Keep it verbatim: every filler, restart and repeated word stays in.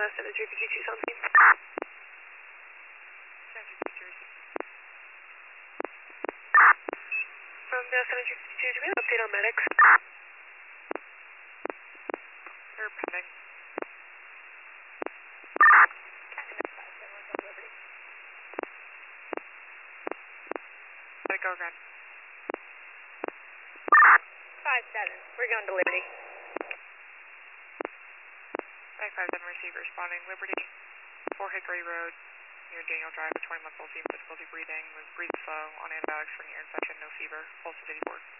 seven three fifty two something. From the seven three fifty two, do we have an update on medics? They're pending. Let it go again. five seven, we're going to Liberty. Back five seven, receiver responding. Liberty, four Hickory Road, near Daniel Drive, a twenty month old female difficulty breathing, with breathing slow, on antibiotics for an ear infection, no fever, pulse is eighty-four.